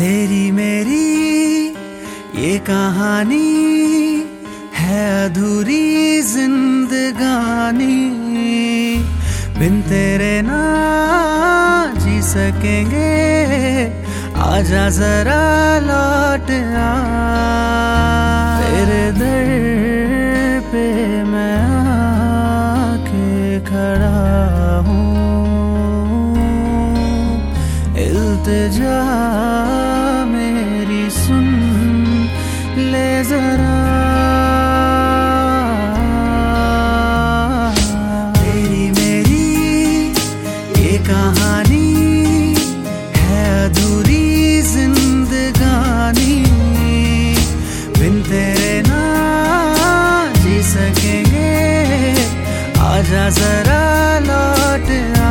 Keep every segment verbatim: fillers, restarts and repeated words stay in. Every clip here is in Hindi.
तेरी मेरी ये कहानी है अधूरी जिंदगानी, बिन तेरे ना जी सकेंगे, आजा जरा लौट आ। तेरे दर पे मैं आके खड़ा हूँ, इल्तिजा मेरी सुन ले जरा। तेरी मेरी ये कहानी है अधूरी जिंदगानी, बिन तेरे ना जी सकेंगे, आजा जरा लौट आ।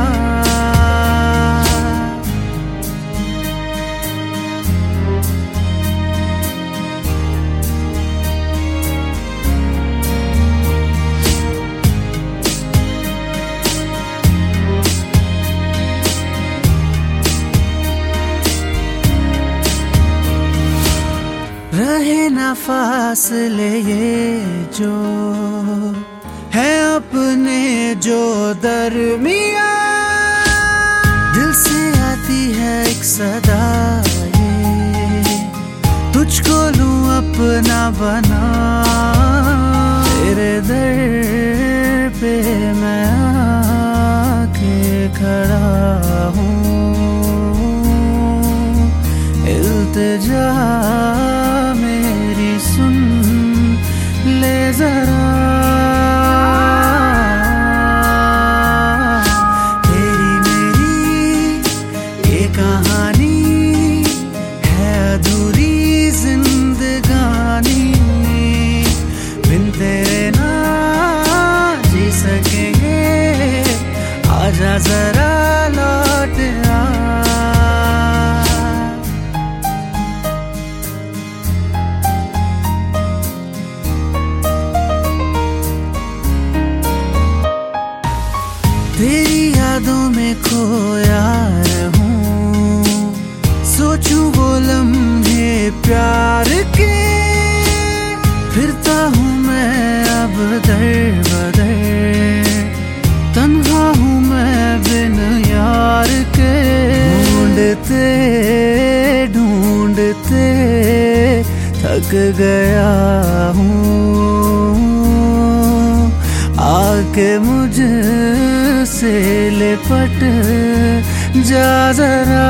रहे ना फासले ये जो है अपने जो दरमिया, दिल से आती है एक सदा ये, तुझको लूं अपना बना। तेरे दर पे मैं आके खड़ा हूँ, इल्तिजा मेरी सुन ले जरा। तेरी मेरी ये कहानी है अधूरी जिंदगानी, बिन तेरे ना जी सकेंगे, आजा जरा लौट आ। तेरी यादों में खोया रहूं, सोचूं वो लम्हे प्यार के, फिरता हूँ मैं अब दर बदर, तन्हा हूँ मैं बिन यार के। ढूंढते ढूंढते थक गया हूँ, आके मुझसे लिपट जा जरा।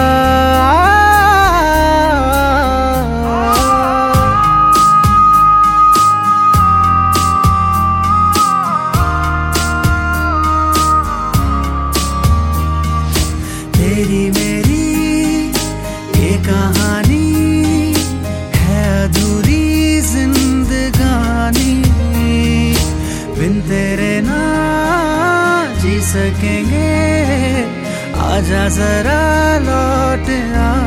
तेरी मेरी ये कहानी है अधूरी जिंदगानी, बिन तेरे ना जी सकेंगे, आजा जरा लौट आ।